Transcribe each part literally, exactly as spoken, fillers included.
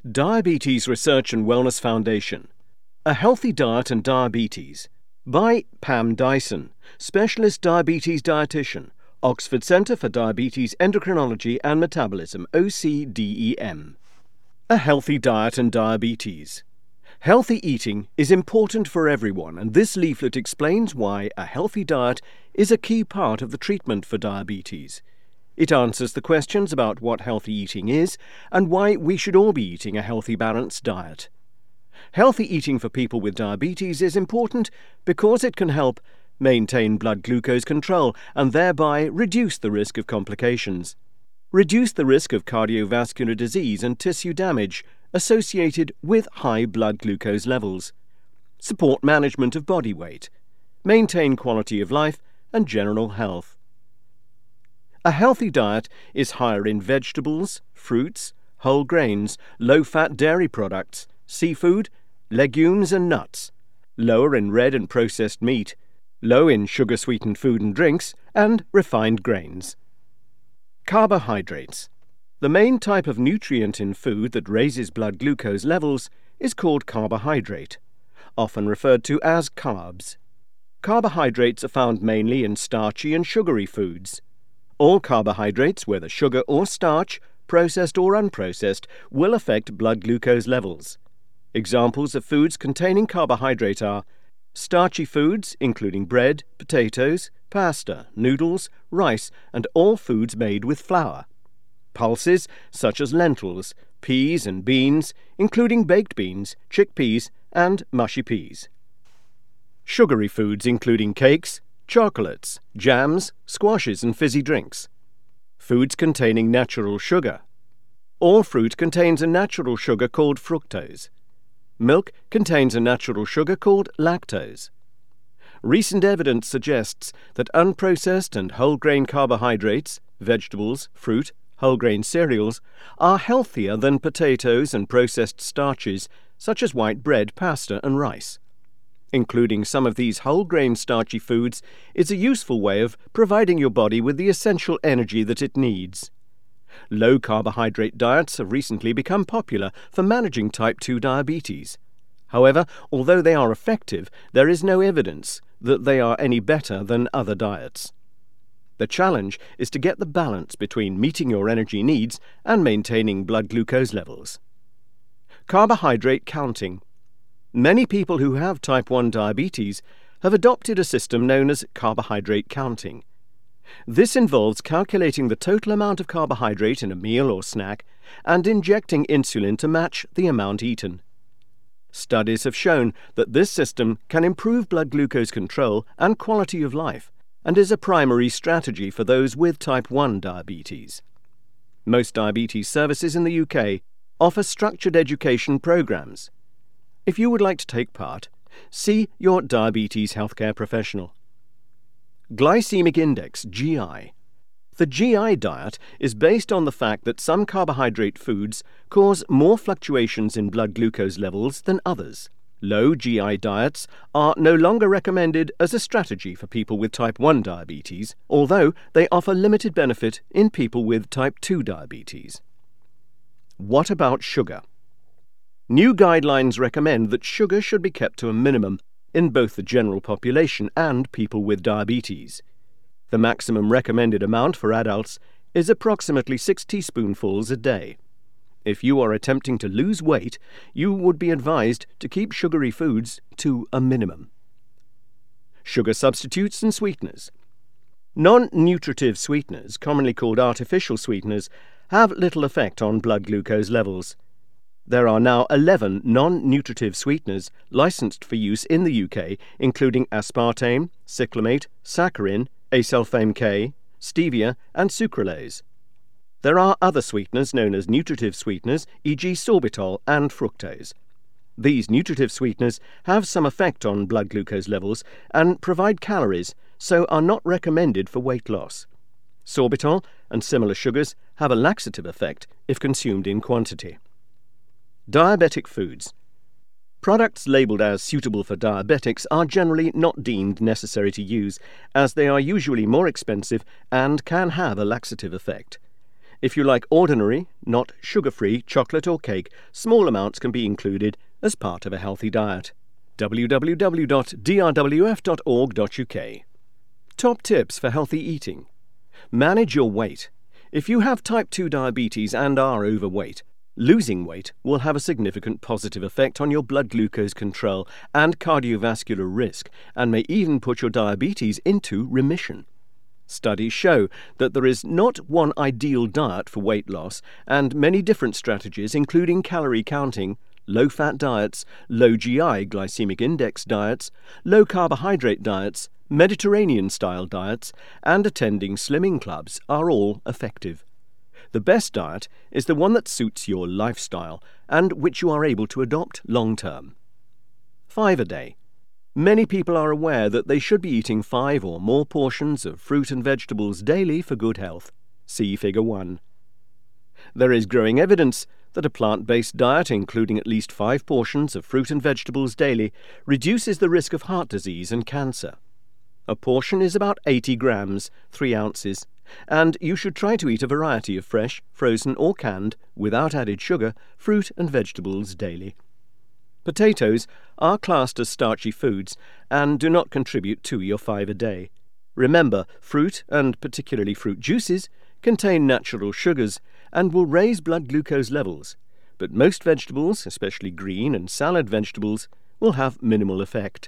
Diabetes Research and Wellness Foundation. A Healthy Diet and Diabetes by Pam Dyson, Specialist Diabetes Dietitian, Oxford Centre for Diabetes Endocrinology and Metabolism, O C D E M. A Healthy Diet and Diabetes. Healthy eating is important for everyone, and this leaflet explains why a healthy diet is a key part of the treatment for diabetes. It answers the questions about what healthy eating is and why we should all be eating a healthy, balanced diet. Healthy eating for people with diabetes is important because it can help maintain blood glucose control and thereby reduce the risk of complications, reduce the risk of cardiovascular disease and tissue damage associated with high blood glucose levels, support management of body weight, maintain quality of life and general health. A healthy diet is higher in vegetables, fruits, whole grains, low-fat dairy products, seafood, legumes and nuts, lower in red and processed meat, low in sugar-sweetened food and drinks, and refined grains. Carbohydrates. The main type of nutrient in food that raises blood glucose levels is called carbohydrate, often referred to as carbs. Carbohydrates are found mainly in starchy and sugary foods. All carbohydrates, whether sugar or starch, processed or unprocessed, will affect blood glucose levels. Examples of foods containing carbohydrate are starchy foods, including bread, potatoes, pasta, noodles, rice, and all foods made with flour. Pulses, such as lentils, peas and beans, including baked beans, chickpeas, and mushy peas. Sugary foods, including cakes, chocolates, jams, squashes and fizzy drinks. Foods containing natural sugar. All fruit contains a natural sugar called fructose. Milk contains a natural sugar called lactose. Recent evidence suggests that unprocessed and whole grain carbohydrates, vegetables, fruit, whole grain cereals, are healthier than potatoes and processed starches such as white bread, pasta and rice. Including some of these whole grain starchy foods is a useful way of providing your body with the essential energy that it needs. Low carbohydrate diets have recently become popular for managing type two diabetes. However, although they are effective, there is no evidence that they are any better than other diets. The challenge is to get the balance between meeting your energy needs and maintaining blood glucose levels. Carbohydrate counting. Many people who have type one diabetes have adopted a system known as carbohydrate counting. This involves calculating the total amount of carbohydrate in a meal or snack and injecting insulin to match the amount eaten. Studies have shown that this system can improve blood glucose control and quality of life and is a primary strategy for those with type one diabetes. Most diabetes services in the U K offer structured education programs. If you would like to take part, see your diabetes healthcare professional. Glycemic index, G I. The G I diet is based on the fact that some carbohydrate foods cause more fluctuations in blood glucose levels than others. Low G I diets are no longer recommended as a strategy for people with type one diabetes, although they offer limited benefit in people with type two diabetes. What about sugar? New guidelines recommend that sugar should be kept to a minimum in both the general population and people with diabetes. The maximum recommended amount for adults is approximately six teaspoonfuls a day. If you are attempting to lose weight, you would be advised to keep sugary foods to a minimum. Sugar substitutes and sweeteners. Non-nutritive sweeteners, commonly called artificial sweeteners, have little effect on blood glucose levels. There are now eleven non-nutritive sweeteners licensed for use in the U K, including aspartame, cyclamate, saccharin, acesulfame K, stevia, and sucralose. There are other sweeteners known as nutritive sweeteners, for example sorbitol and fructose. These nutritive sweeteners have some effect on blood glucose levels and provide calories, so are not recommended for weight loss. Sorbitol and similar sugars have a laxative effect if consumed in quantity. Diabetic foods. Products labelled as suitable for diabetics are generally not deemed necessary to use, as they are usually more expensive and can have a laxative effect. If you like ordinary, not sugar-free chocolate or cake, small amounts can be included as part of a healthy diet. w w w dot d r w f dot org dot u k. Top tips for healthy eating. Manage your weight. If you have type two diabetes and are overweight, losing weight will have a significant positive effect on your blood glucose control and cardiovascular risk, and may even put your diabetes into remission. Studies show that there is not one ideal diet for weight loss, and many different strategies, including calorie counting, low-fat diets, low G I glycemic index diets, low-carbohydrate diets, Mediterranean-style diets, and attending slimming clubs are all effective. The best diet is the one that suits your lifestyle and which you are able to adopt long-term. Five a day. Many people are aware that they should be eating five or more portions of fruit and vegetables daily for good health. See Figure one. There is growing evidence that a plant-based diet, including at least five portions of fruit and vegetables daily, reduces the risk of heart disease and cancer. A portion is about eighty grams, three ounces, and you should try to eat a variety of fresh, frozen or canned, without added sugar, fruit and vegetables daily. Potatoes are classed as starchy foods and do not contribute to your five a day. Remember, fruit, and particularly fruit juices, contain natural sugars and will raise blood glucose levels, but most vegetables, especially green and salad vegetables, will have minimal effect.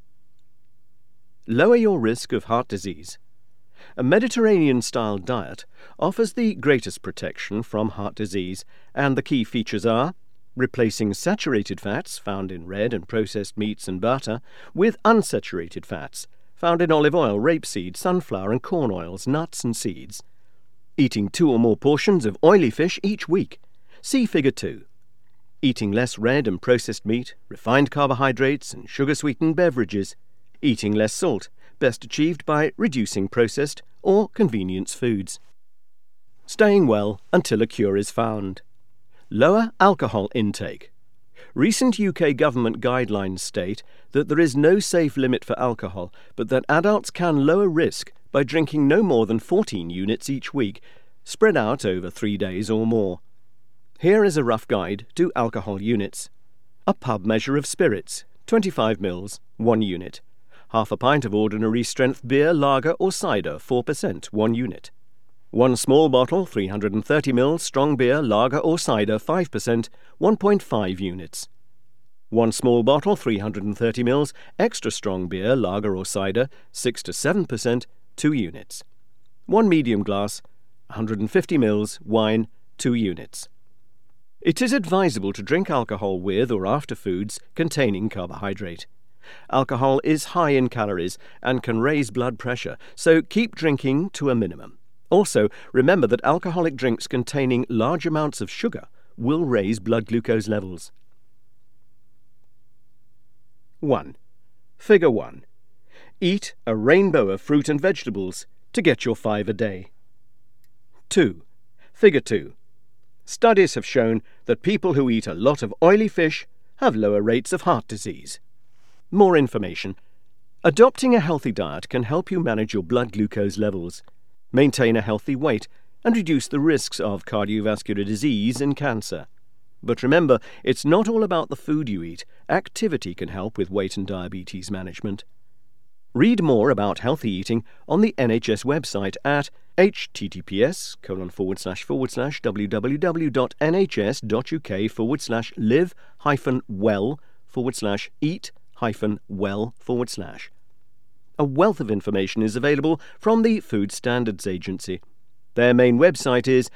Lower your risk of heart disease. A Mediterranean-style diet offers the greatest protection from heart disease, and the key features are replacing saturated fats found in red and processed meats and butter with unsaturated fats found in olive oil, rapeseed, sunflower and corn oils, nuts and seeds. Eating two or more portions of oily fish each week. See Figure two. Eating less red and processed meat, refined carbohydrates and sugar-sweetened beverages. Eating less salt, best achieved by reducing processed or convenience foods. Staying well until a cure is found. Lower alcohol intake. Recent U K government guidelines state that there is no safe limit for alcohol, but that adults can lower risk by drinking no more than fourteen units each week, spread out over three days or more. Here is a rough guide to alcohol units. A pub measure of spirits, twenty-five mils, one unit. Half a pint of ordinary strength beer, lager or cider, four percent, one unit. One small bottle, three hundred thirty mils, strong beer, lager or cider, five percent, one point five units. One small bottle, three hundred thirty mils, extra strong beer, lager or cider, six to seven percent, two units. One medium glass, one hundred fifty mils, wine, two units. It is advisable to drink alcohol with or after foods containing carbohydrate. Alcohol is high in calories and can raise blood pressure, so keep drinking to a minimum. Also, remember that alcoholic drinks containing large amounts of sugar will raise blood glucose levels. one. Figure one. Eat a rainbow of fruit and vegetables to get your five a day. two. Figure two. Studies have shown that people who eat a lot of oily fish have lower rates of heart disease. More information. Adopting a healthy diet can help you manage your blood glucose levels, maintain a healthy weight, and reduce the risks of cardiovascular disease and cancer. But remember, it's not all about the food you eat. Activity can help with weight and diabetes management. Read more about healthy eating on the N H S website at https colon forward slash forward slash www.nhs.uk forward slash live hyphen well forward slash eat hyphen well forward slash. A wealth of information is available from the Food Standards Agency. Their main website is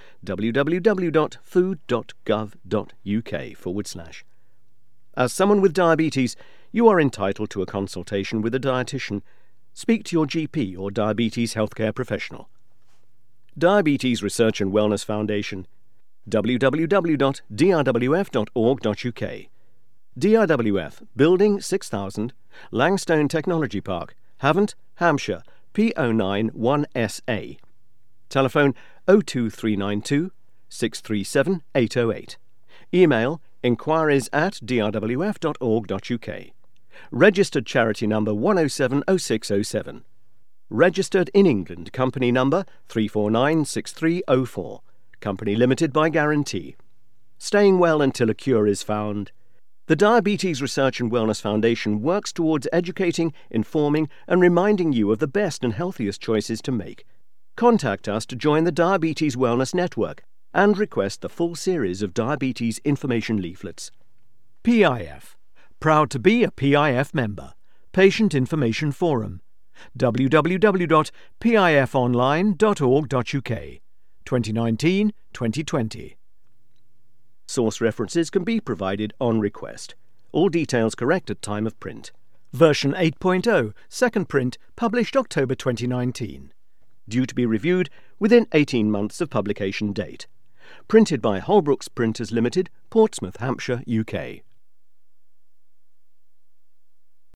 www.food.gov.uk forward slash. As someone with diabetes, you are entitled to a consultation with a dietitian. Speak to your G P or diabetes healthcare professional. Diabetes Research and Wellness Foundation, w w w dot d r w f dot org dot u k. D R W F, Building six thousand, Langstone Technology Park, Havant, Hampshire, P O nine one S A. Telephone oh two three nine two, six three seven, eight oh eight. Email inquiries at d r w f dot org dot u k. Registered charity number one oh seven oh six oh seven. Registered in England company number three four nine six three oh four. Company Limited by guarantee. Staying well until a cure is found. The Diabetes Research and Wellness Foundation works towards educating, informing, and reminding you of the best and healthiest choices to make. Contact us to join the Diabetes Wellness Network and request the full series of diabetes information leaflets. P I F. Proud to be a P I F member. Patient Information Forum. w w w dot p i f online dot org dot u k. twenty nineteen to twenty twenty. Source references can be provided on request. All details correct at time of print. Version eight point oh, second print, published October twenty nineteen. Due to be reviewed within eighteen months of publication date. Printed by Holbrooks Printers Limited, Portsmouth, Hampshire, U K.